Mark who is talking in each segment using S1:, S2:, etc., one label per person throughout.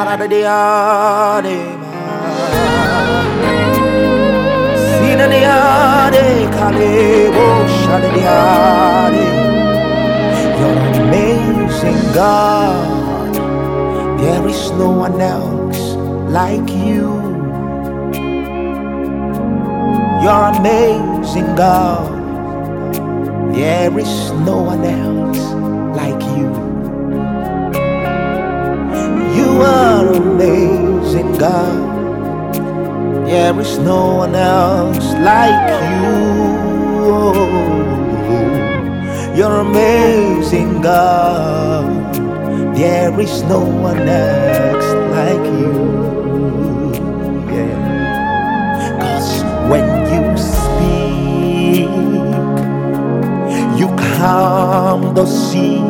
S1: Paradiade, Sinadiade, Kalebo, Shadiade. You're an amazing God. There is no one else like you. You're amazing God. There is no one else like you. You are amazing God. There is no one else like you. Oh, you're amazing God. There is no one else like you. Yeah. 'Cause when you speak, you calm the sea.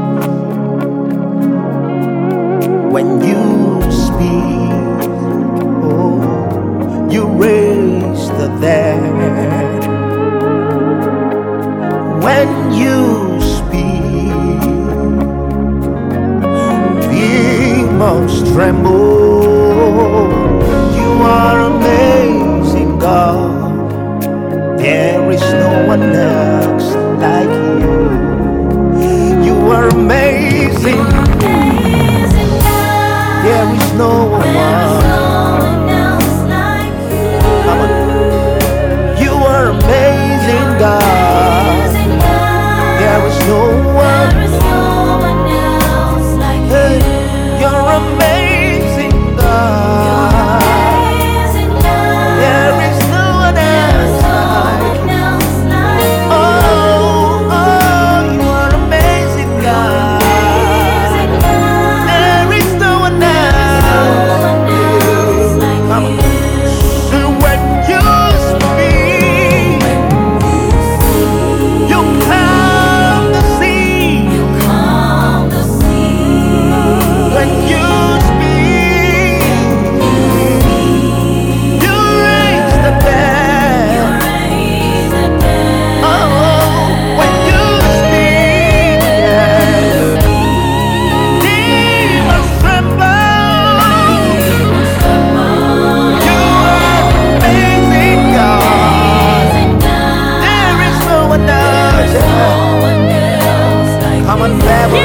S1: When you speak, oh, you raise the dead. When you speak, demons tremble. You are amazing God. There is no one else like you. You are amazing. There is no one else like you. Come on. You are amazing God. There is no one else like you. You're amazing God. There is no one else like you. Oh, you are amazing God. There is no one else like you. So when you speak, you calm the sea. When you speak, you raise the dead. Oh, when you speak, yes, demons tremble. You are amazing God. There is no one else. Come on, devil.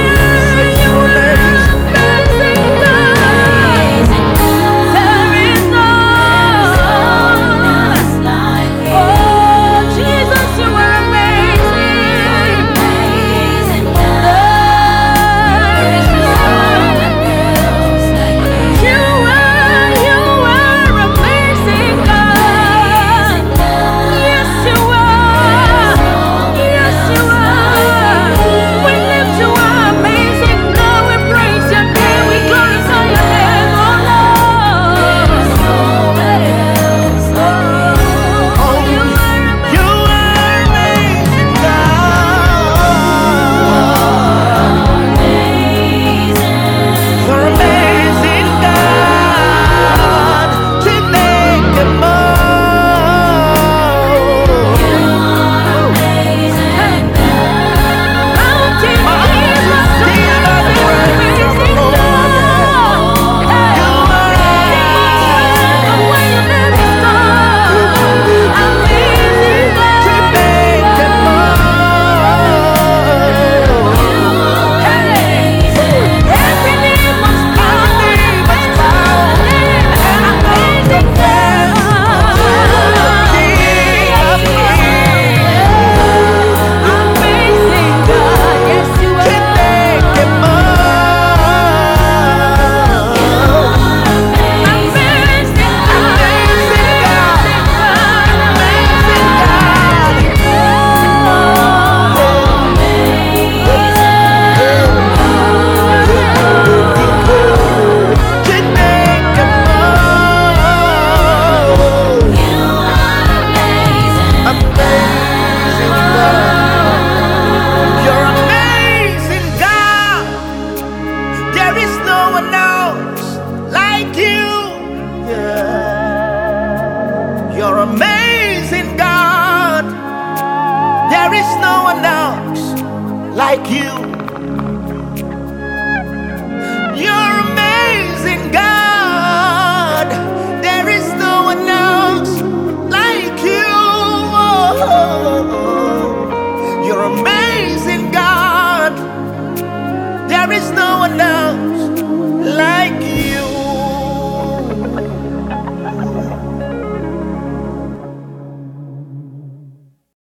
S1: You're amazing, God. There is no one else like you.